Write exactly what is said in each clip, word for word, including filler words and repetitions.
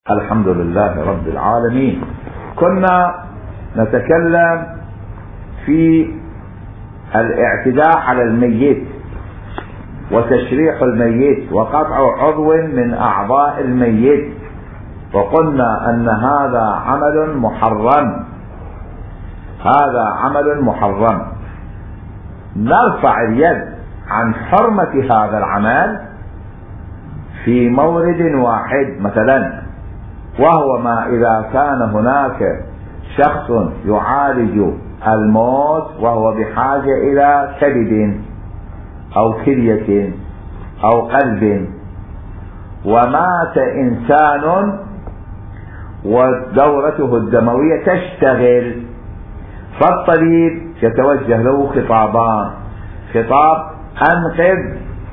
الحمد لله رب العالمين. كنا نتكلم في الاعتداء على الميت وتشريح الميت وقطع عضو من أعضاء الميت، وقلنا أن هذا عمل محرم، هذا عمل محرم. نرفع اليد عن حرمة هذا العمل في مورد واحد مثلا، وهو ما إذا كان هناك شخص يعالج الموت وهو بحاجة إلى كبد أو كلية أو قلب، ومات إنسان ودورته الدموية تشتغل، فالطبيب يتوجه له خطابان: خطاب أنقذ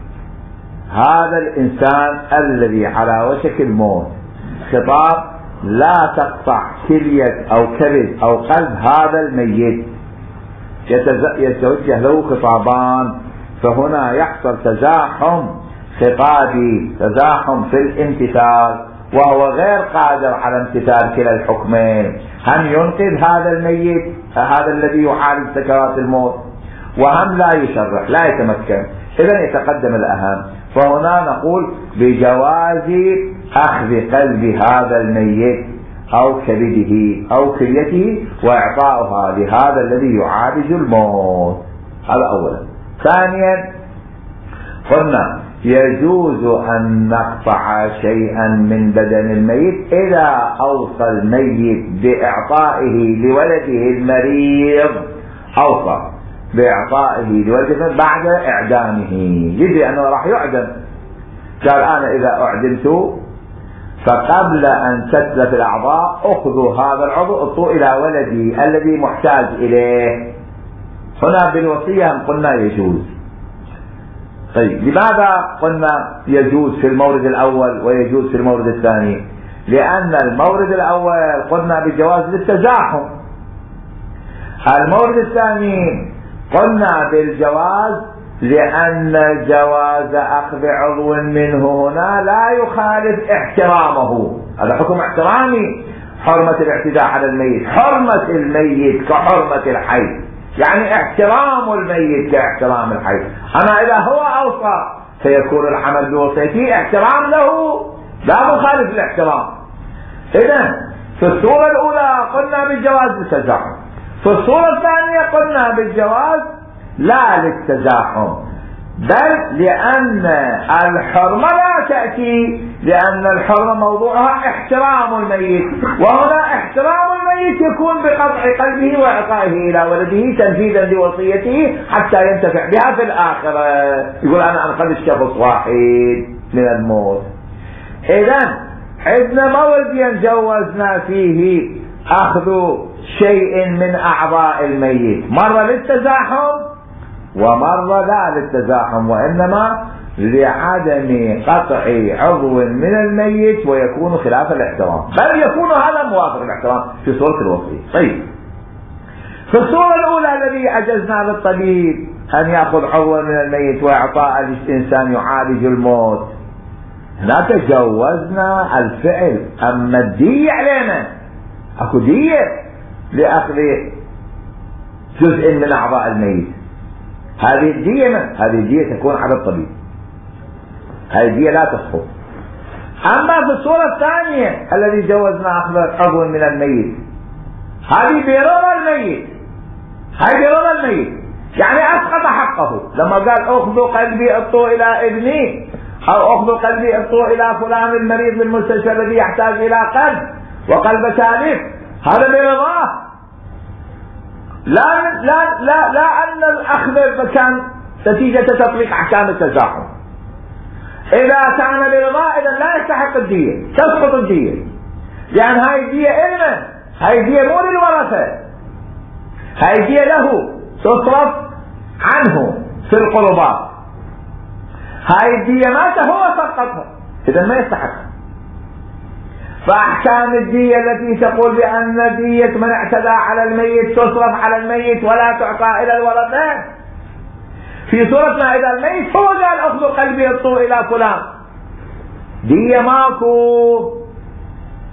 هذا الإنسان الذي على وشك الموت، خطاب لا تقطع كلية أو كبد أو قلب هذا الميت. يتوجه له خطابان، فهنا يحصل تزاحم خطابي، تزاحم في الامتثال، وهو غير قادر على امتثال كلا الحكمين: هم ينقذ هذا الميت هذا الذي يعالج سكرات الموت، وهم لا يشرح، لا يتمكن. إذن يتقدم الأهم، فهنا نقول بجواز أخذ قلب هذا الميت أو كبده أو كليته وإعطاؤها لهذا الذي يعالج الموت. هذا أولا. ثانيا قلنا يجوز أن نقطع شيئا من بدن الميت إذا أوصى الميت بإعطائه لولده المريض، أوصى بإعطائه لولده بعد إعدامه، يجري أنه راح يعدم، قال أنا إذا أعدمت فقبل أن تتلف الأعضاء أخذوا هذا العضو اعطوه إلى ولدي الذي محتاج إليه. هنا بالوصية قلنا يجوز. طيب، لماذا قلنا يجوز في المورد الأول ويجوز في المورد الثاني؟ لأن المورد الأول قلنا بجواز للتزاحم، المورد الثاني قلنا بالجواز لأن جواز أخذ عضو منه هنا لا يخالف احترامه، هذا حكم احترامي. حرمة الاعتداء على الميت حرمة الميت كحرمة الحي، يعني احترام الميت كاحترام الحي. أما إذا هو أوصى فيكون العمل بوصيته احترام له لا مخالف الاحترام. إذن في الصورة الأولى قلنا بالجواز للتزاحم، في الصورة الثانية قلنا بالجواز لا للتزاحم، بل لأن الحرمة لا تأتي، لأن الحرمة موضوعها احترام الميت، وهنا احترام الميت يكون بقطع قلبه وإعطائه إلى ولده تنفيذا لوصيته حتى ينتفع بها في الآخرة. يقول أنا أنقذ شخص واحد من الموت. إذن عندنا مورد جوزنا فيه أخذ شيء من أعضاء الميت، مرة للتزاحم ومرة لا للتزاحم، وإنما لعدم قطع عضو من الميت ويكون خلاف الاحترام، بل يكون هذا موافق الاحترام في صورة الوصية. طيب، في الصورة الأولى الذي أجزنا للطبيب أن يأخذ عضوا من الميت وإعطاء للإنسان يعالج الموت، هنا تجوزنا الفعل. أما الدية علينا، أكو دية لأخذ جزء من أعضاء الميت، هذه الدية من؟ هذه الدية تكون على الطبيب، هذه الدية لا تسقط. أما في الصورة الثانية الذي جوزنا أخذ عضو من الميت، هذه برضا الميت، هذه برضا الميت، يعني أسقط حقه. لما قال أخذوا قلبي أعطوه إلى ابني، أو أخذوا قلبي أعطوه إلى فلان المريض بالمستشفى الذي يحتاج إلى قلب وقلب ثالث، هذا برضاه، لا لا لا لا أن الأخذ كان نتيجة تطبيق أحكام التزاحم. إذا كان برضاه إذا لا يستحق الدية، تسقط الدية، لأن هاي الدية إلنا، هاي الدية مو للورثة، هاي الدية له تصرف عنه في القربات، هاي الدية مات هو سقطها، إذا ما يستحق. فأحكام الدية التي تقول بأن دية من اعتدى على الميت تصرف على الميت ولا تعطى إلى الورثة، في صورتنا إذا الميت هو قال أخذوا قلبي اعطوه إلى فلان، دية ماكو،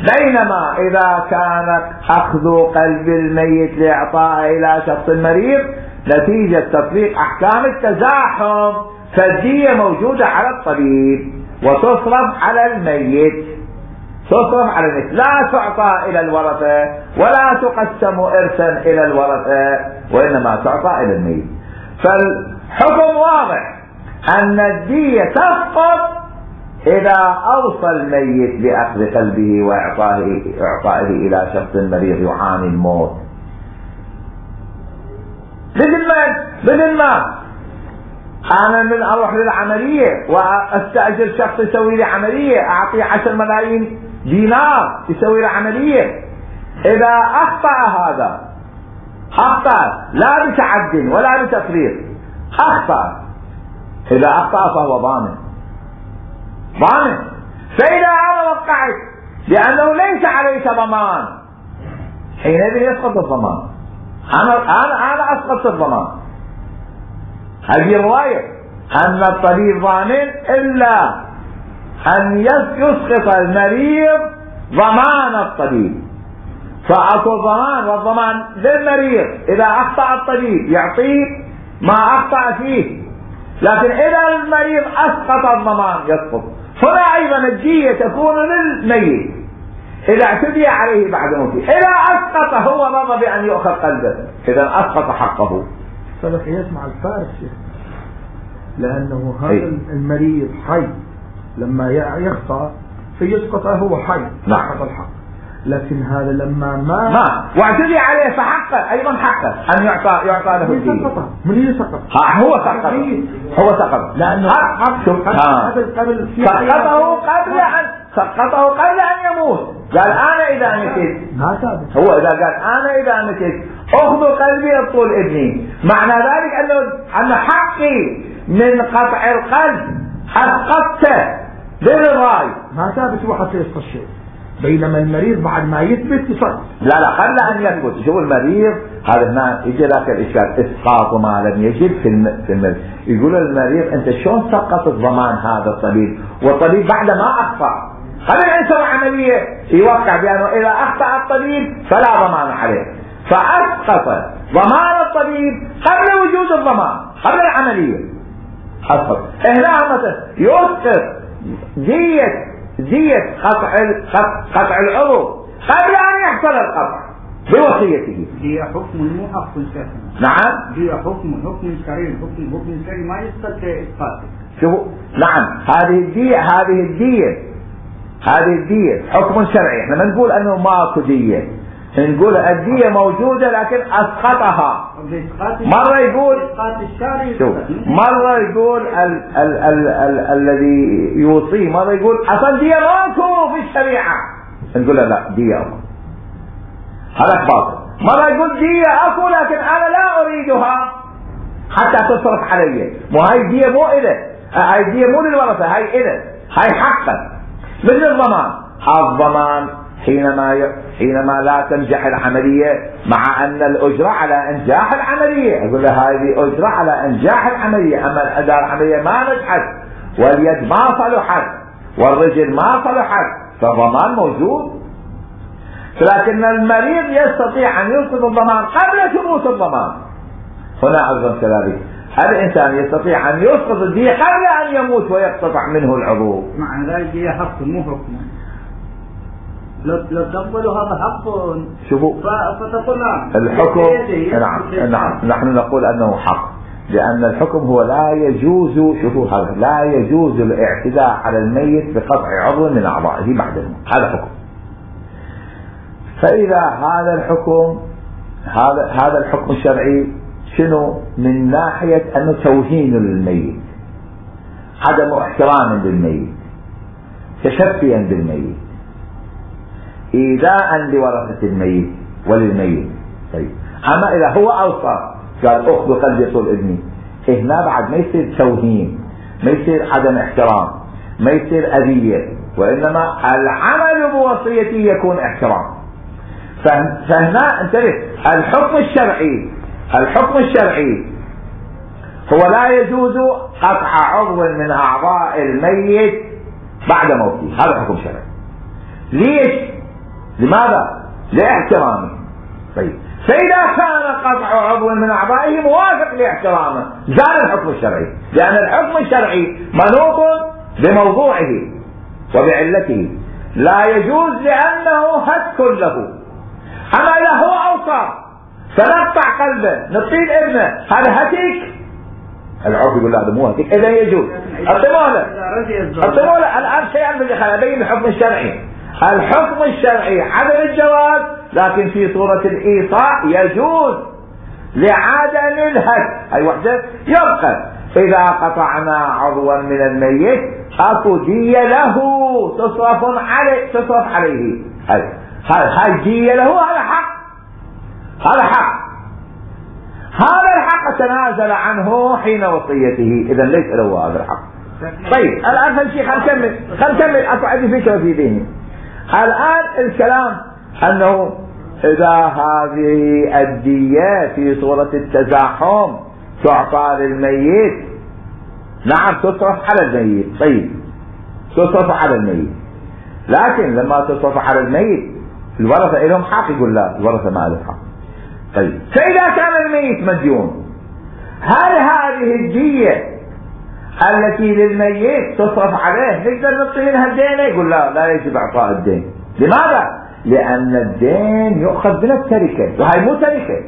بينما إذا كان أخذ قلب الميت لإعطائه إلى شخص مريض نتيجة تطبيق أحكام التزاحم، فالدية موجودة على الطبيب وتصرف على الميت، تصرف على الميت، لا تعطى إلى الورثة ولا تقسم إرثا إلى الورثة، وإنما تعطى إلى الميت. فالحكم واضح أن الدية تسقط إذا أوصى الميت بأخذ قلبه وإعطائه إعطائه إلى شخص مريض يعاني الموت. بدل ما بدل ما أنا من أروح للعملية وأستأجر شخص يسوي لي عملية أعطيه عشر ملايين دينار يسوي لي عملية، إذا أخطأ هذا أخطأ لا بتعد ولا بتفريط، أخطأ، إذا أخطأ فهو ضامن ضامن. فإذا أنا وقعت لأنه ليس عليك ضمان حينئذ يسقط الضمان، أنا أنا أنا أسقط الضمان. هذه الرواية أن الطبيب ضامن إلا أن يسقط المريض ضمان الطبيب، فأكو ضمان، والضمان للمريض إذا أخطأ الطبيب يعطيه ما أخطأ فيه، لكن إذا المريض أسقط الضمان يسقط. هنا أيضا الدية تكون للميت إذا اعتدي عليه بعد موته، إذا أسقط هو رضى بأن يؤخذ قلبه، إذا أسقط حقه. فلك يسمع الفارس لأنه هذا المريض حي لما يخطأ فيسقط هو حي نعم الحق، لكن هذا لما ما ما واعتدي عليه فحقه أيضا حقه أن يعطى يعطى له الدية. من يسقط؟ هو سقط هو سقط لأنه قبل سقطه قبل أن سقطه قبل أن يموت. قال أنا إذا متيت، هو إذا قال أنا إذا متيت أخذ قلبي أبطل ابني، معنى ذلك أنه أن حقي من قطع القلب أسقطته بالرأي. ما ثابت هو حتى يسقط شيء، بينما المريض بعد ما يثبت يسقط. لا لا قبل أن يثبت. شوف المريض هذا هنا يجي ذاك الإشكال، إسقاط ما لم يجب في في المريض. يقول المريض أنت شلون سقط الضمان هذا الطبيب، والطبيب بعد ما أخطأ قبل أن يسوي عملية يوقع بأنه إذا أخطأ الطبيب فلا ضمان عليه، فأسقط ضمان الطبيب قبل وجود الضمان قبل العملية. أسقط هنا مثلا يسقط دية دية قطع قطع العضو قبل أن يحصل القطع بوصيته. هي حكم مو حكم شرعي. نعم هي حكم حكم شرعي، حكم حكم شرعي ما يسقط إسقاطه. شوفوا نعم هذه الدية هذه الدية هذه الدية حكم شرعي. احنا ما نقول انه ماكو دية، نقول الدية موجودة لكن اسقطها. مرة يقول شوف مرة يقول ال ال ال ال الذي يوصي، مرة يقول اصلا دية ماكو في الشريعة، نقول لا دية اكو، هذا باطل. مرة يقول دية اكو لكن انا لا اريدها حتى تصرف علي، مو هاي دية مو إله، هاي دية مو للورثة، هاي إله، هاي حقا. مثل الضمان، الضمان حينما ي... حينما لا تنجح العملية مع أن الأجرة على إنجاح العملية، أقول له هذه أجرة على إنجاح العملية، أما إذا العملية ما نجحت واليد ما صلحت والرجل ما صلحت فالضمان موجود. لكن المريض يستطيع أن يسقط الضمان قبل ثبوت الضمان. هنا أيضا كذلك الإنسان يستطيع أن يسقط الدية قبل أن يموت ويقتطع منه العضو. معنى ذلك هي حق مو حكم. لو لو تقبلوا هذا حق شوفوا فتقول نعم الحكم. نعم نعم نحن نقول أنه حق، لأن الحكم هو لا يجوز، شوفوا هذا لا يجوز الاعتداء على الميت بقطع عضو من أعضائه بعد الموت، هذا حكم. فإذا هذا الحكم هذا هذا الحكم الشرعي شنو؟ من ناحية أنه توهين للميت، عدم احترام للميت، تشفيا بالميت، إيذاء لورثة الميت وللميت. طيب أما إذا هو أوصى قال أخذ قلبي طول ابني، هنا بعد ما يصير توهين، ما يصير عدم احترام، ما يصير أذية، وإنما العمل بوصيته يكون احترام. فهنا انتبه، الحكم الشرعي الحكم الشرعي هو لا يجوز قطع عضو من أعضاء الميت بعد موته، هذا حكم شرعي. ليش؟ لماذا؟ لاحترامه. طيب فإذا كان قطع عضو من أعضائه موافق لاحترامه زال الحكم الشرعي، لأن الحكم الشرعي منوط بموضوعه وبعلته، لا يجوز لأنه هتك له. أما إذا هو أوصى فنقطع قلبه نطيل ابنه، هذا هتك؟ العرف يقول لا هذا مو هتك، إذا يجوز. الطمولة الطمولة الآن شيئا بالإخلاء أبين الحكم الشرعي. الحكم الشرعي عدم الجواز، لكن في صورة الإيصاء يجوز لعدم الهتك. أي وحدة يبقى إذا قطعنا عضوا من الميت أكو دية له تصرف عليه تصرف عليه. هاي هاي دية له، هذا حق، هذا حق، هذا الحق تنازل عنه حين وصيته، إذا ليس له هذا الحق. طيب الآن هالشيء خلينا نكمل خلينا نكمل أكو عندي فكرة في ذهني. الآن الكلام أنه إذا هذه الدية في صورة التزاحم تعطى للميت، نعم تصرف على الميت. طيب تصرف على الميت، لكن لما تصرف على الميت الورثة لهم حق؟ يقول لا، الورثة ما لهم حق. طيب فإذا كان الميت مديون، هل هذه الدية التي للميت تصرف عليه نقدر نعطي منها الدين؟ يقول لا، لا يجب اعطاء الدين. لماذا؟ لان الدين يؤخذ من التركه، وهي مو تركه.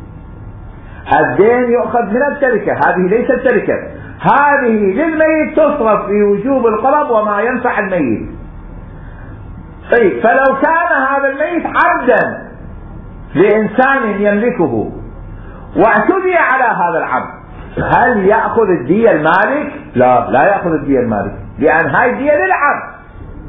الدين يؤخذ من التركه، هذه ليست تركه، هذه للميت تصرف في وجوب القرب وما ينفع الميت. طيب فلو كان هذا الميت عبدا لانسان يملكه واعتدي على هذا العبد، هل يأخذ الدية المالك؟ لا، لا يأخذ الدية المالك، لأن هاي الدية للعبد.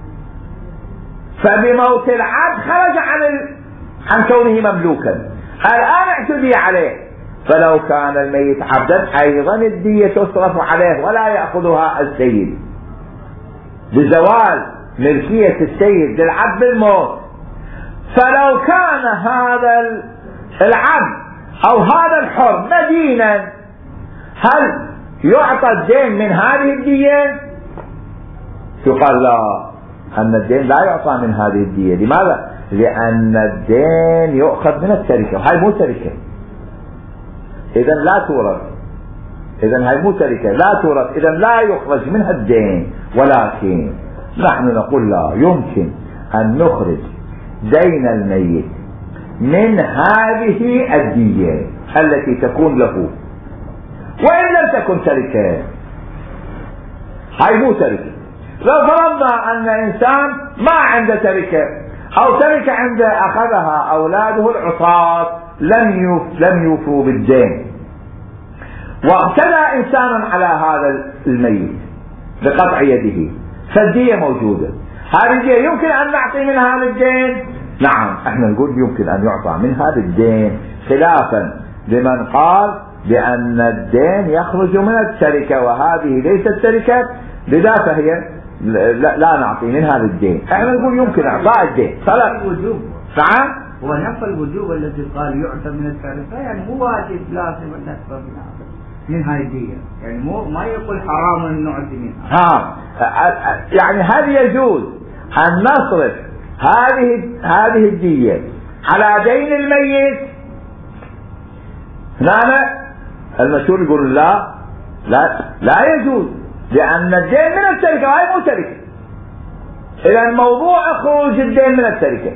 فبموت العبد خرج عن ال... عن كونه مملوكا، الآن اعتدي عليه، فلو كان الميت عبدا أيضا الدية تصرف عليه ولا يأخذها السيد، بزوال ملكية السيد للعبد بالموت. فلو كان هذا العبد أو هذا الحر مدينا، هل يعطى الدين من هذه الدية؟ يقال لا، أن الدين لا يعطى من هذه الدية. لماذا؟ لأن الدين يؤخذ من التركة، هاي مو تركة، إذا لا تورث، إذا هاي مو تركة لا تورث، إذا لا يخرج منها الدين. ولكن نحن نقول لا، يمكن أن نخرج دين الميت من هذه الدية التي تكون له، وإن لم تكن تركة. هاي مو تركة. لو فرضنا أن إنسان ما عنده تركة أو تركة عنده أخذها أولاده العصاة لم يوف لم يوفوا بالدين، واعتدى إنسان على هذا الميت بقطع يده، فالدية موجودة. هذه الدية يمكن أن نعطي من هذا الدين؟ نعم، احنا نقول يمكن أن يعطى من هذا الدين، خلافا لمن قال بأن الدين يخرج من التركة وهذه ليست تركة، لذا فهي لا, لا نعطي من هذا الدين. احنا نقول يمكن اعطاء الدين. صلاة الوجوب نعم، هو نفى الوجوب الذي قال يعطى من التركة، يعني مو واجب لازم ان نعطى من هذه الدية، يعني مو ما يقول حرام ان نعطي منها. ها يعني هل يجوز ان نصرف هذه هذه الدية على دين الميت؟ هنا المشهور يقول لا لا لا يجوز، لأن الدين من التركة وهي مو تركة. إذا موضوع خروج الدين من التركة،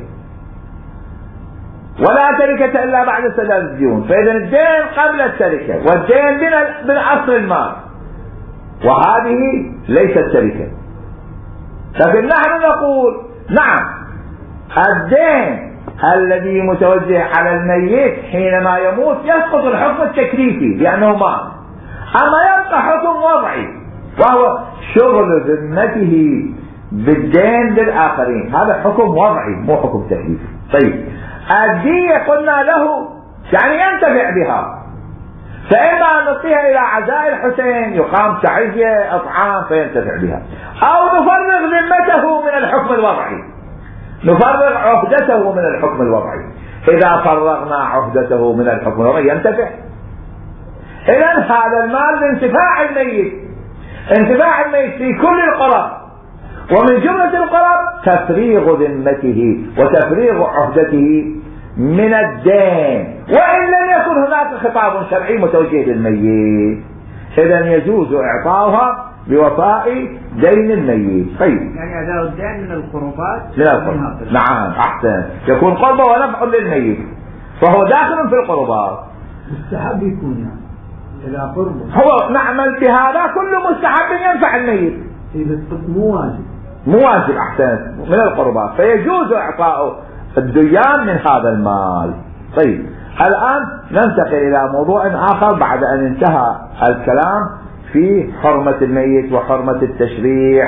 ولا تركة إلا بعد سداد الديون، فإذا الدين قبل التركة والدين من من أصل المال، وهذه ليست تركة. لكن نحن نقول نعم، الدين الذي متوجه على الميت حينما يموت يسقط الحكم التكليفي لأنه مات، أما يبقى حكم وضعي وهو شغل ذمته بالدين للآخرين، هذا حكم وضعي مو حكم تكليفي. طيب الدية قلنا له يعني ينتفع بها، فإما أن نعطيها إلى عزاء الحسين يقام تعزية أطعام فينتفع بها، أو نفرغ ذمته من الحكم الوضعي، نفرغ عهدته من الحكم الوضعي. إذا فرغنا عهدته من الحكم الوضعي ينتفع. إذن هذا المال لانتفاع الميت، انتفاع الميت في كل القرى، ومن جملة القرب تفريغ ذمته وتفريغ عهدته من الدين، وإن لم يكن هناك خطاب شرعي متوجه للميت، إذن يجوز إعطاؤها بوفاء دين الميت. طيب، يعني أداء الدين من القربات. من القربات. نعم، أحسن، يكون قربة ونفع للميت، فهو داخل في القربات. مستحب يكون يعني إلى قربه. هو نعمل بهذا كل مستحب ينفع الميت. مو واجب. مو واجب، أحسن، من القربات، فيجوز إعطاء الديان من هذا المال. طيب، الآن ننتقل إلى موضوع آخر بعد أن انتهى الكلام في حرمة الميت وحرمة التشريح.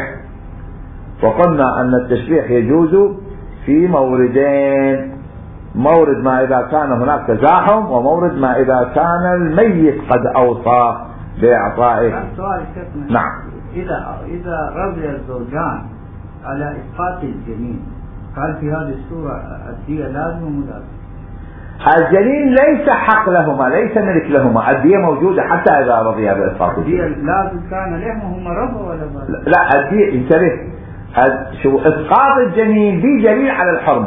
وقلنا أن التشريح يجوز في موردين: مورد ما إذا كان هناك تزاحم، ومورد ما إذا كان الميت قد أوصى بإعطائه. نعم. إذا إذا رضي الزوجان على إسقاط الجنين، قال في هذه السورة الدية لازم وملازم. الجنين ليس حق لهما، ليس ملك لهما، الدية موجودة حتى إذا رضي بإسقاط الجنين. الدية لازم كان لهم وهم رضوا ولا ما؟ لا، الدية انتبه، شو إسقاط الجنين به دليل على الحرمة.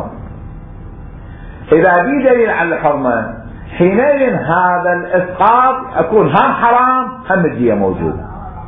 إذا به دليل على الحرمة حينئذ هذا الإسقاط يكون هم حرام هم الدية موجودة.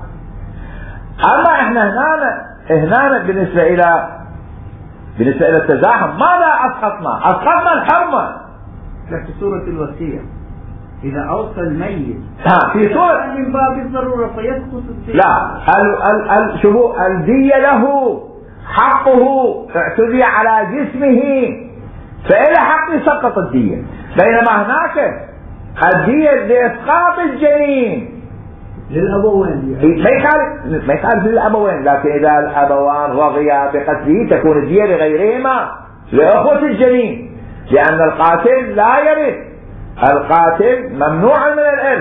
أما إحنا هنا هنا بالنسبة إلى بالنسبة إلى التزاحم ماذا أسقطنا؟ أسقطنا الحرمة. في سورة الوصية إذا أوصى الميت ها في سورة من باب الضرورة فيسقط الدية. لا، ال ال ال شو الدية له حقه، اعتدي على جسمه فإلى حق يسقط الدية، بينما هناك الدية لإسقاط الجنين للأبوين، ما يخالف ما يخالف للأبوين، لكن إذا الأبوان رضيا بقتله تكون الدية لغيرهما، لأخوة الجنين، لأن القاتل لا يرث، القاتل ممنوع من الإرث،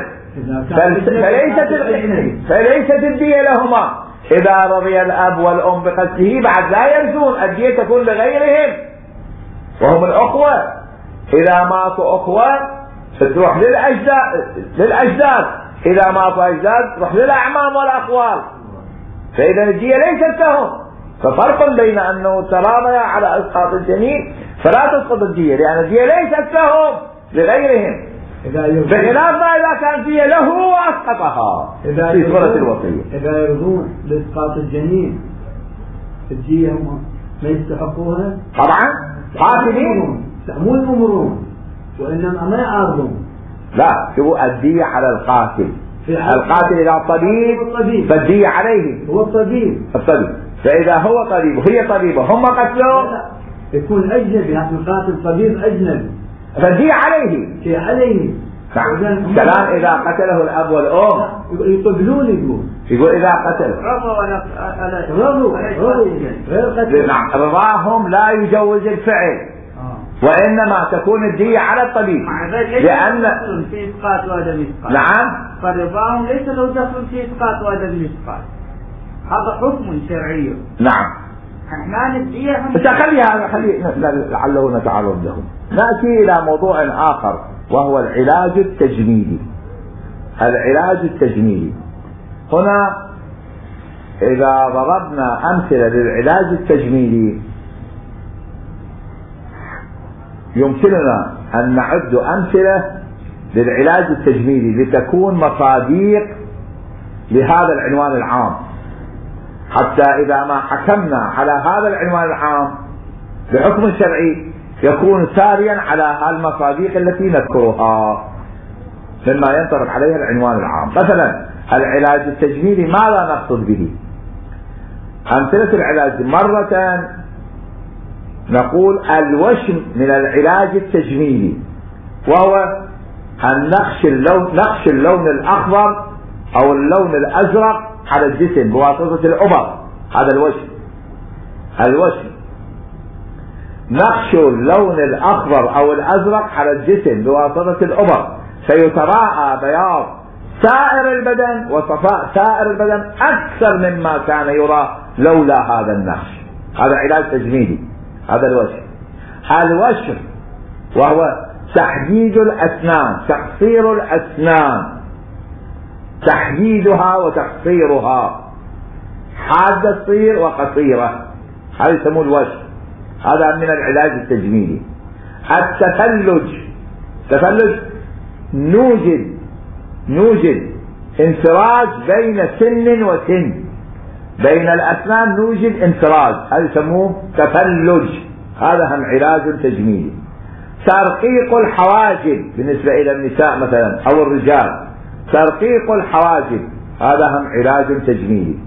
فليست فليست الدية لهما. إذا رضي الأب والأم بقتله بعد لا يرثون، الدية تكون لغيرهم وهم الأخوة. إذا ماتوا أخوة تروح للأجداد للأجداد إذا ماتوا أجداد تروح للأعمام والأخوال، فإذا الدية ليست لهم. ففرق بين أنه تراضيا على إسقاط الجنين فلا تسقط الدية، لأن الدية ليست لهم لغيرهم، بخلاف ما إذا كان الدية له وأسقطها في سورة الوصية. إذا يرضون لإسقاط الجنين الدية هم ما يستحقوها طبعا قاتلين، مو يأمرون وإنما ما يعارضون. لا، شو الدية على القاتل، القاتل إذا طبيب فالدية عليه، هو الطبيب الطبيب، فإذا هو طبيب وهي طبيبة هم قتلوا يكون أجنبي، يعني القاتل طبيب أجنبي فالدية عليه شيء عليه. نعم. كلام إذا قتله الأب والأم يقبلون، يقول يقول إذا قتل رضوا ولا رضوا رضوا نعم، رضاهم لا يجوز الفعل، وإنما تكون الدية على الطبيب، لأن في إسقاط وعدم إسقاط. نعم، فرضاهم ليس له دخل في إسقاط وعدم إسقاط، هذا حكم شرعي. نعم. احنا الدية خلي هذا خلي لعله نتعرض له. نأتي إلى موضوع آخر وهو العلاج التجميلي. العلاج التجميلي هنا إذا ضربنا أمثلة للعلاج التجميلي يمكننا أن نعد أمثلة للعلاج التجميلي لتكون مصاديق لهذا العنوان العام، حتى إذا ما حكمنا على هذا العنوان العام بحكم شرعي يكون ساريا على المصاديق التي نذكرها مما ينطبق عليها العنوان العام. مثلا العلاج التجميلي ماذا نقصد به؟ أمثلة العلاج مرة نقول الوشم من العلاج التجميلي، وهو أن نقش اللون, نقش اللون الأخضر أو اللون الأزرق على الجسم بواسطة الأبر، هذا الوشم. الوشم نقش اللون الأخضر أو الأزرق على الجسم بواسطة الأبر فيتراءى بياض سائر البدن وصفاء سائر البدن أكثر مما كان يرى لولا هذا النقش. هذا علاج تجميلي، هذا الوشم. الوشم وهو تحديد الأسنان، تقصير الأسنان، تحديدها وتقصيرها حادة تصير وقصيرة، هذا يسموه الوشم، هذا من العلاج التجميلي. التفلج، تفلج نوجد نوجد انفراج بين سن وسن، بين الأسنان نوجد انفراج، هذا يسموه تفلج، هذا هم علاج تجميلي. ترقيق الحواجب بالنسبة إلى النساء مثلا أو الرجال، ترقيق الحواجب هذا هم علاج تجميلي.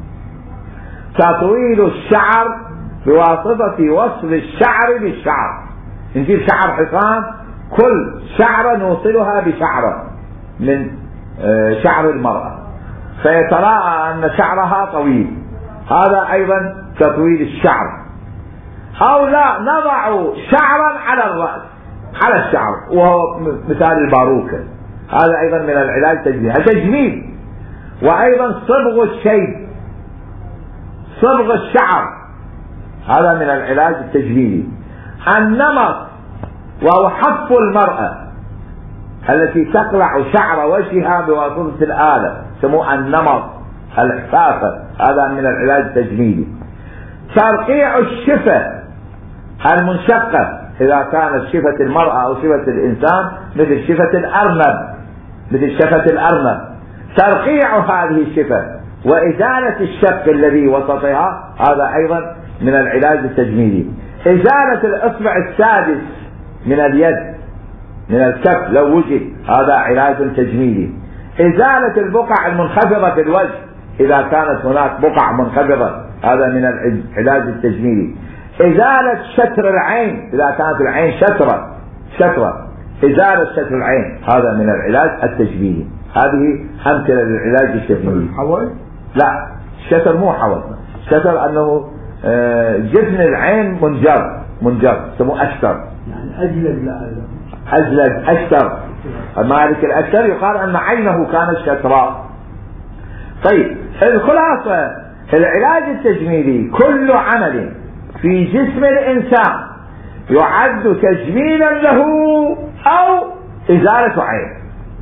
تطويل الشعر بواسطة وصل الشعر بالشعر، نجيب شعر حصان كل شعرة نوصلها بشعرة من شعر المرأة فيتراءى أن شعرها طويل، هذا أيضا تطويل الشعر. أو لا نضع شعرا على الرأس على الشعر وهو مثال الباروكة، هذا أيضا من العلاج التجميلي، تجميل. وأيضا صبغ الشيب، صبغ الشعر هذا من العلاج التجميلي. النمط وهو حف المرأة التي تقلع شعر وجهها بواسطة الآلة، يسموه النمط، الحفافة، هذا من العلاج التجميلي. ترقيع الشفة المنشقة إذا كانت شفة المرأة أو شفة الإنسان مثل شفة الأرنب، مثل شفة الأرنب، ترقيع هذه الشفة وإزالة الشق الذي وسطها، هذا أيضا من العلاج التجميلي. إزالة الإصبع السادس من اليد من الكف لو وجد، هذا علاج تجميلي. إزالة البقع المنخفضة في الوجه إذا كانت هناك بقع منخفضة، هذا من العلاج التجميلي. إزالة شتر العين إذا كانت العين شترة شترة إزالة شتر العين، هذا من العلاج التجميلي. هذه أمثلة للعلاج التجميلي. حول؟ لا، الشتر مو حول، الشتر أنه جفن العين منجر منجر يسموه أشتر، يعني أجلد لا أجلد أشتر، مالك الأشتر يقال أن عينه كانت شتراء. طيب الخلاصة العلاج التجميلي كل عمل في جسم الإنسان يعد تجميلا له أو إزالة عين،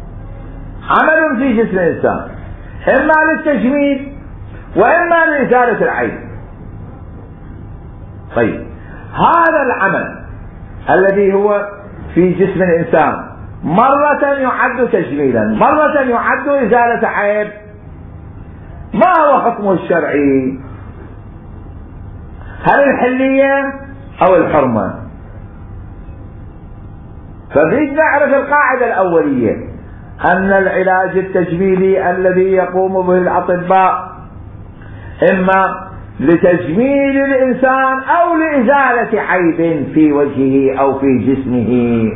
عمل في جسم الإنسان إما للتجميل وإما لإزالة العين. طيب هذا العمل الذي هو في جسم الإنسان مرة يعد تجميلا مرة يعد إزالة عيب، ما هو حكمه الشرعي؟ هل الحلية أو الحرمة؟ فنريد نعرف القاعدة الأولية أن العلاج التجميلي الذي يقوم به الأطباء إما لتجميل الإنسان أو لإزالة عيب في وجهه أو في جسمه.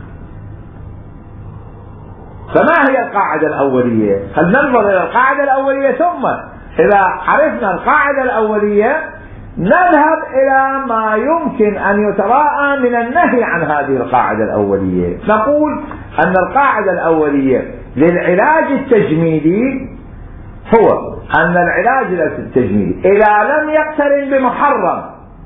فما هي القاعدة الأولية؟ هل ننظر إلى القاعدة الأولية ثم إذا عرفنا القاعدة الأولية نذهب إلى ما يمكن أن يتراءى من النهي عن هذه القاعدة الأولية. نقول أن القاعدة الأولية للعلاج التجميلي هو أن العلاج التجميلي إذا لم يقترن بمحرم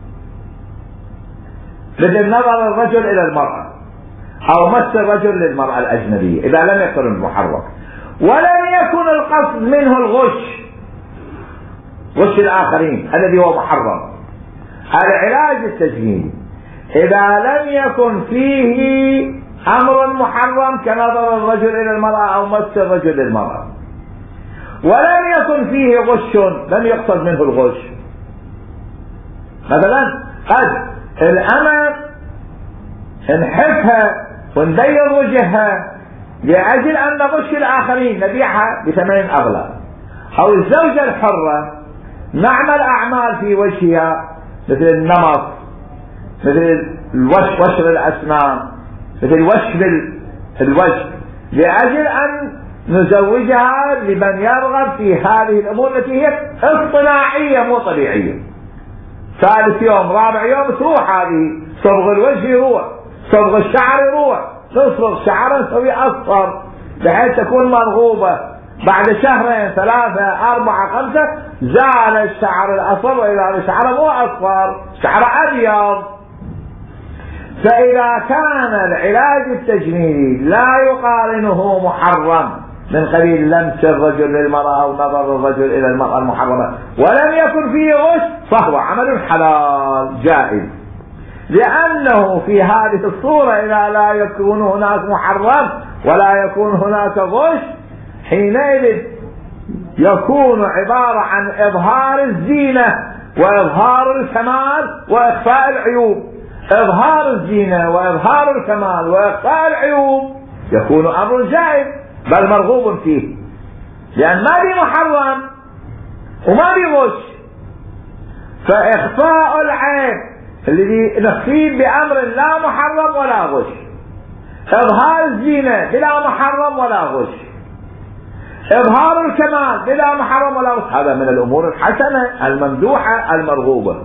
مثل نظر الرجل إلى المرأة أو مس الرجل للمرأة الأجنبية، إذا لم يقترن بمحرم ولم يكن القصد منه الغش غش الآخرين الذي هو محرم، العلاج التجميلي إذا لم يكن فيه أمر محرم كنظر الرجل إلى المرأة أو مس الرجل للمرأة ولم يكن فيه غش، لم يقصد منه الغش. مثلا قد الأمة نحفها ونبيض وجهها لأجل أن نغش الآخرين نبيعها بثمن أغلى، أو الزوجة الحرة نعمل أعمال في وجهها مثل النمط مثل الوش وشر الأسنان مثل وشم الوجه لأجل أن نزوجها لمن يرغب في هذه الأمور التي هي اصطناعية مو طبيعية. ثالث يوم رابع يوم تروح هذه، صبغ الوجه يروح، صبغ الشعر يروح، نصبغ شعرا نسويه أصفر بحيث تكون مرغوبة، بعد شهرين ثلاثة أربعة خمسة زال الشعر الأصفر وإذا الشعر مو أصفر شعر أبيض. فإذا كان العلاج التجميلي لا يقارنه محرم من قبيل لمس الرجل للمرأة أو نظر الرجل إلى المرأة المحرمة ولم يكن فيه غش فهو عمل حلال جائز، لأنه في هذه الصورة إذا لا يكون هناك محرم ولا يكون هناك غش حينئذ يكون عبارة عن إظهار الزينة وإظهار الكمال وإخفاء العيوب. إظهار الزينة وإظهار الكمال وإخفاء العيوب يكون أمر جائز بل مرغوب فيه، لأن ما بي محرم وما بي غش. فإخفاء العيب الذي نخفيه بأمر لا محرم ولا غش، إظهار الزينة بلا محرم ولا غش، إظهار الكمال بلا محرم ولا غش، هذا من الأمور الحسنة الممدوحة المرغوبة.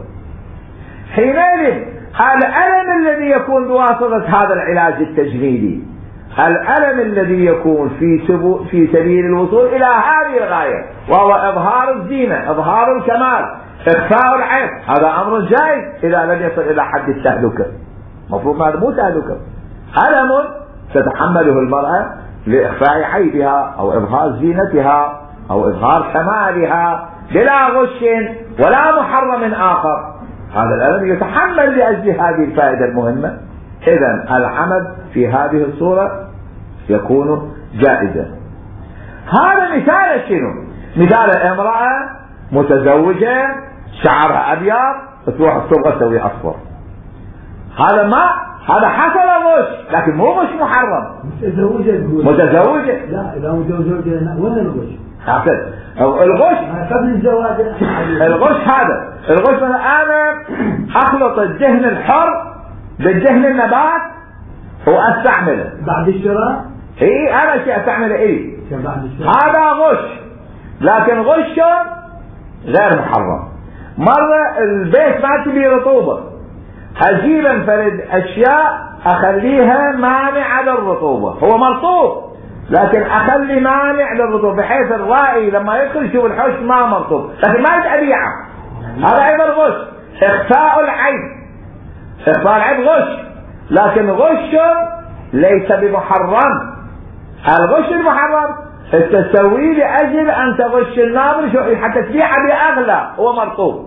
حينئذ الألم الذي يكون بواسطة هذا العلاج التجميلي، الألم الذي يكون في في سبيل الوصول إلى هذه الغاية وهو إظهار الزينة إظهار الكمال إخفاء العيب، هذا أمر جائز إذا لم يصل إلى حد التهلكة. مفروض هذا مو تهلكة، ألم تتحمله المرأة لإخفاء عيبها أو إظهار زينتها أو إظهار كمالها بلا غش ولا محرم آخر، هذا الألم يتحمل لأجل هذه الفائدة المهمة. إذن العمل في هذه الصورة يكون جائزا. هذا مثال شنو؟ مثال امرأة متزوجة شعرها أبيض تروح الصبغة تسوي أصفر، هذا ما هذا حصل غش لكن مو غش محرم. متزوجة متزوجة لا إذا متزوجة وين الغش؟ حصل الغش قبل الزواج. الغش هذا الغش مثلا أنا أخلط الدهن الحر بالدهن النبات واستعمله بعد الشراء. اي انا شيء استعمله اي بعد الشراء، هذا غش لكن غش غير محرم. مرة البيت ما تبي رطوبة اجيب انفرد اشياء اخليها مانعة للرطوبة، هو مرطوب لكن اخلي مانع للرطوبة بحيث الرائي لما يدخل يشوف الحوش ما مرطوب لكن ما ابيعه، هذا ايضا غش. اخفاء العيب إخفاء العيب غش لكن غش ليس بمحرم. الغش المحرم تسويه لأجل أن تغش الناظر حتى تبيعه بأغلى هو مرطوب.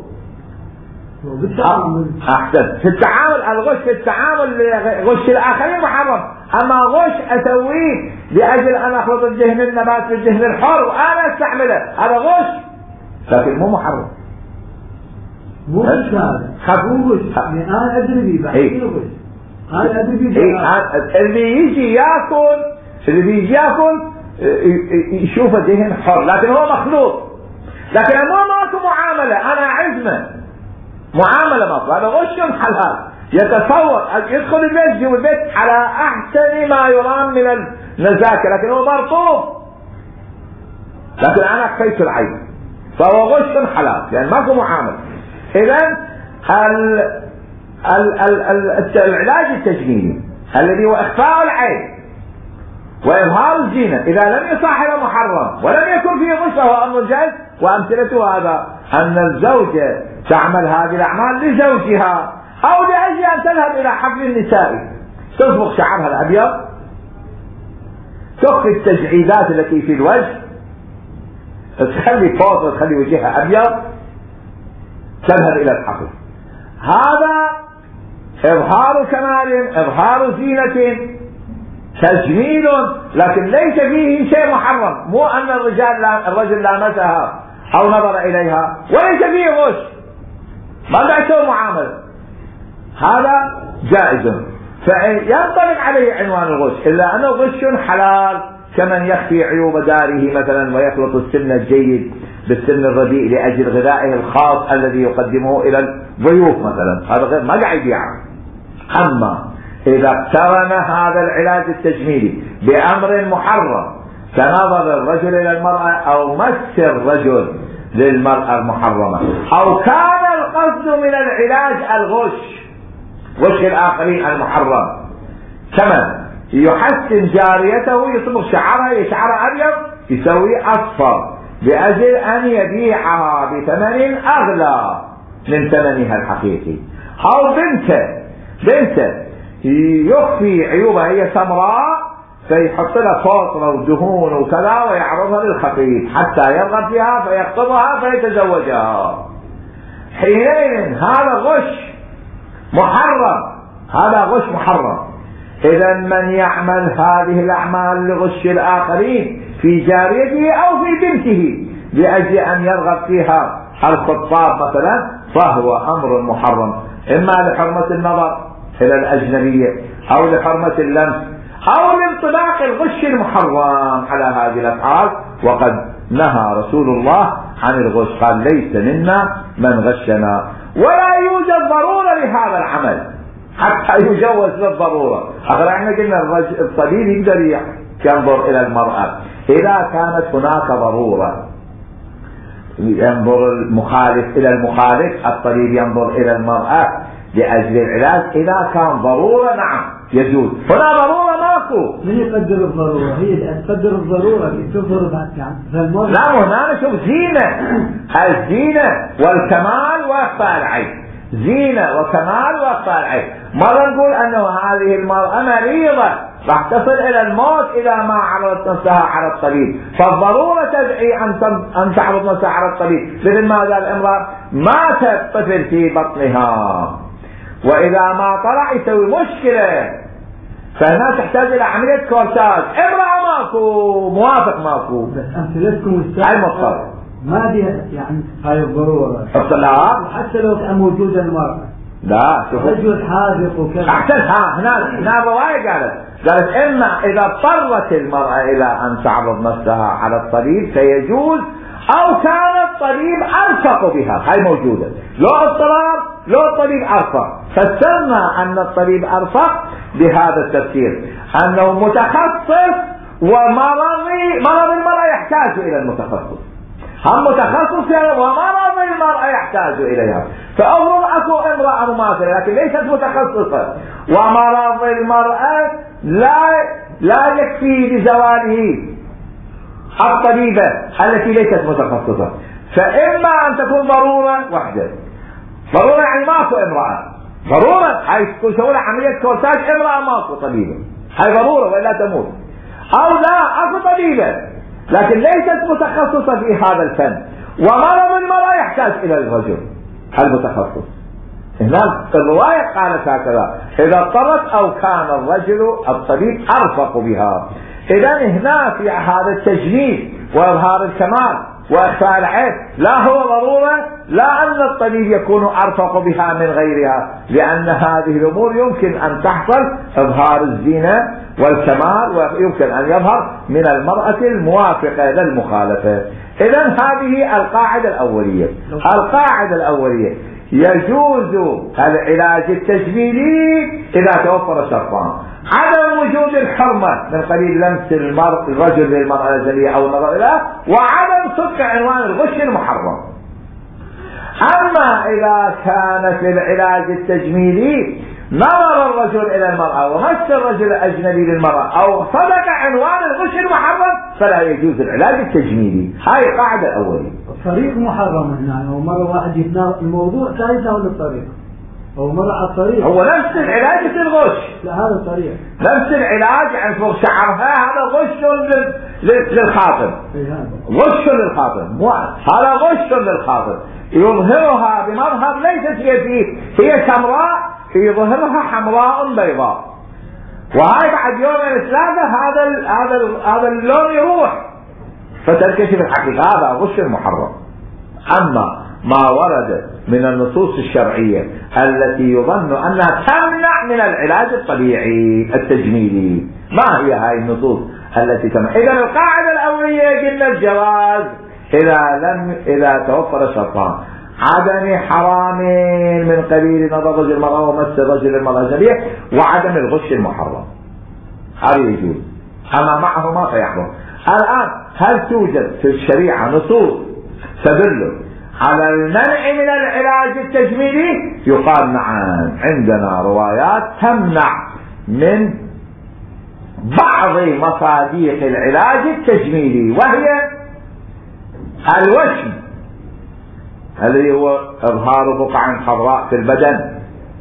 أحسن في التعامل الغش في التعامل غش الآخرين محرم، أما غش أسويه لأجل أن أخلط الدهن النبات بالدهن الحر وأنا استعمله هذا غش لكن مو محرم. مو غش هذا مو غش يعني أنا أدري بيه بعدين غش أنا أدري بيه. اللي يجي يأكل اللي يجي يأكل يشوفه دهن حر لكن هو مخلوط، لكن مو ماكو معاملة أنا عزمة معاملة ماكو، هذا غش حلال. يتصور يدخل البيت يجيب البيت على أحسن ما يرام من النزاكة لكن هو مرطوب لكن أنا كفيت العين فهو غش حلال يعني ماكو معاملة. إذن ال... ال... ال... ال... العلاج التجميلي الذي هو إخفاء العيب وإظهار الزينة إذا لم يصاحب محرم ولم يكن فيه غش فهو أمر جائز. وأمثلته هذا أن الزوجة تعمل هذه الأعمال لزوجها أو لأجل أن تذهب إلى حفل النساء تصبغ شعرها الأبيض تخفي التجعيدات التي في الوجه تخلي فوق وتخلي وجهها أبيض تذهب إلى الحفل، هذا إظهار كمال إظهار زينة تجميل لكن ليس فيه شيء محرم، مو أن الرجال لا الرجل لامسها أو نظر إليها وليس فيه غش ما بعته معاملة، هذا جائز فينطبق عليه عنوان الغش إلا أنه غش حلال كمن يخفي عيوب داره مثلا ويخلط السن الجيد بالسن الرديء لأجل غذائه الخاص الذي يقدمه إلى الضيوف مثلا، هذا غير ما قاعد يبيعه. أما إذا اقترن هذا العلاج التجميلي بأمر محرم كنظر الرجل إلى المرأة أو مس الرجل للمرأة المحرمة أو كان القصد من العلاج الغش غش الآخرين المحرم كمن يحسن جاريته يصبغ شعرها شعرها أبيض يسوي أصفر لأجل أن يبيعها بثمن أغلى من ثمنها الحقيقي، أو بنته بنته يخفي عيوبها هي سمراء فيحط لها فاطمة ودهون وكذا ويعرضها للخطيب حتى يرغب فيها فيخطبها فيتزوجها. حينئذ هذا غش محرم، هذا غش محرم. إذا من يعمل هذه الأعمال لغش الآخرين في جاريته أو في بنته لأجل أن يرغب فيها الخطاب مثلا فهو أمر محرم، إما لحرمة النظر إلى الأجنبية أو لحرمة اللمس أو لانطلاق الغش المحرم على هذه الأفعال. وقد نهى رسول الله عن الغش، قال ليس منا من غشنا، ولا يوجد ضرورة لهذا العمل حتى يجوز للضرورة. أخيرا احنا قلنا الطبيب يقدر ينظر إلى المرأة إذا كانت هناك ضرورة، ينظر المخالف إلى المخالف، الطبيب ينظر إلى المرأة لأجل العلاج إذا كان ضرورة نعم يجوز. هنا ضرورة ماكو. من يقدر الضرورة؟ هي تقدر الضرورة اللي تظهر بعد كم. لا هنا نشوف زينة، الزينة والكمال وإخفاء العيب، زينة وكمال وإخفاء العيب. مرة نقول أنه هذه المرأة مريضة راح تصل إلى الموت إذا ما عرضت نفسها على الطبيب، فالضرورة تدعي أن تعرض نفسها على الطبيب. مثل ماذا الامرأة ماتت طفل في بطنها وإذا ما طلع يسوي مشكلة، فهنا تحتاج إلى عملية كورتاج. امرأة ماكو، موافق ماكو، بس أمثلتكم هاي مصر ما دي يعني هاي الضرورة الطلاق حتى لو كان موجود المرأة. لا شوف رجل حاذق وكذا أحسن. ها هنا هنا الرواية قالت قالت إما إذا اضطرت المرأة إلى أن تعرض نفسها على الطبيب فيجوز، أو كان الطبيب أرفق بها، هاي موجودة. لو اضطرار لو الطبيب أرفق، فسرنا أن الطبيب أرفق بهذا التفسير أنه متخصص، ومرض مرض المرأة يحتاج إلى المتخصص، هم متخصص ومرض المرأة يحتاج إليها. فأظن أكو امرأة مماثلة لكن ليست متخصصة، ومرض المرأة لا لا يكفي لزواله الطبيبة التي ليست متخصصة. فإما أن تكون ضرورة وحدة، ضرورة يعني ماكو امرأة، ضرورة هاي تكون سووا عملية كورتاج امرأة ماكو طبيبة، هاي ضرورة وإلا تموت. أو لا أكو طبيبة لكن ليست متخصصة في هذا الفن، ومرض المرأة يحتاج إلى الرجل المتخصص. هنا الرواية قالت هكذا إذا اضطرت أو كان الرجل الطبيب أرفق بها. إذا هنا في هذا التجميل وإظهار الكمال وإخفاء العيب لا هو ضرورة، لا أن الطبيب يكون أرفق بها من غيرها، لأن هذه الأمور يمكن أن تحصل إظهار الزينة والكمال ويمكن أن يظهر من المرأة الموافقة للمخالفة. إذا هذه القاعدة الأولية. القاعدة الأولية يجوز العلاج التجميلي إذا توفر شرطان: عدم وجود الحرمة من قبيل لمس المرء الرجل للمرأة الأجنبية أو النظر إليها، وعدم صدق عنوان الغش المحرم. أما إذا كان في العلاج التجميلي نظر الرجل إلى المرأة ومس الرجل الأجنبي للمرأة أو صدق عنوان الغش المحرم فلا يجوز العلاج التجميلي. هاي القاعدة الأولية. الطريق محرم هنا، أو مرة واحد يتناول الموضوع ثالث أو الطريق أو مرة على الطريق هو نفس العلاج في الغش. لا هذا الطريق نفس العلاج عن فوق شعرها، هذا غش للخاطب، غش للخاطب، هذا غش للخاطب يظهرها بمظهر ليست فيه، هي سمراء في ظهرها حمراء بيضاء، وهاي بعد يومين ثلاثة هذا هذا هذا اللون يروح فتنكشف الحقيقة. هذا غش محرم. أما ما ورد من النصوص الشرعية التي يظن أنها تمنع من العلاج الطبيعي التجميلي، ما هي هاي النصوص التي تمنع؟ إذا القاعدة الأولية قلنا الجواز إذا لم إذا توفر شرطان: عدم حرام من قبيل نظر رجل المرأة ومس رجل المرأة الأجنبية، وعدم الغش المحرم. هذا يجوز. أما معهما فيحرم. الآن هل توجد في الشريعة نصوص تدل على المنع من العلاج التجميلي؟ يقال نعم، عندنا روايات تمنع من بعض مصادق العلاج التجميلي، وهي الوشم الذي هو إظهار بقع حمراء في البدن،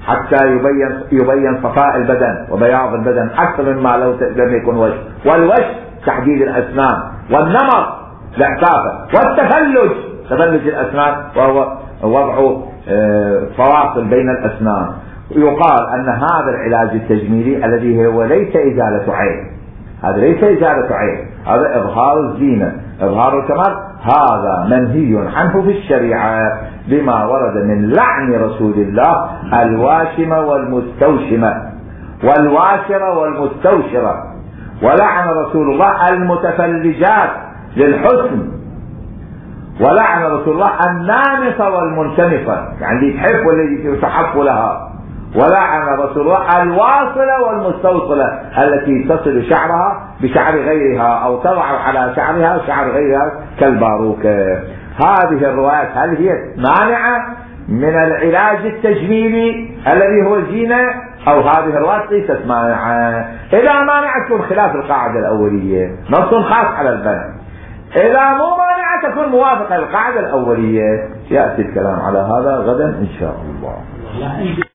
حتى يبين يبين صفاء البدن وبياض البدن أكثر مما لو لم يكن وجه. والوجه تحديد الأسنان، والنمر الإعفافة، والتفلج تفلج الأسنان وهو وضع فواصل بين الأسنان. يقال أن هذا العلاج التجميلي الذي هو ليس إزالة عين، هذا ليس إزالة عين، هذا إظهار الزينة إظهار الكمال، هذا منهي عنه في الشريعة بما ورد من لعن رسول الله الواشمة والمستوشمة والواشرة والمستوشرة، ولعن رسول الله المتفلجات للحسن، ولعن رسول الله النامصة والمنتمصة يعني تحف والذي يتحف لها، ولعن رسول الله الواصلة والمستوصلة التي تصل شعرها بشعر غيرها أو تضع على شعرها شعر غيرها كالباروكة. هذه الروايات هل هي مانعة من العلاج التجميلي الذي هو الزينة، أو هذه الروايات ليست مانعة؟ إذا مانعة تكون خلاف القاعدة الأولية، نص خاص على البنات. إذا مو مانعة تكون موافقة للقاعدة الأولية. يأتي الكلام على هذا غدا إن شاء الله.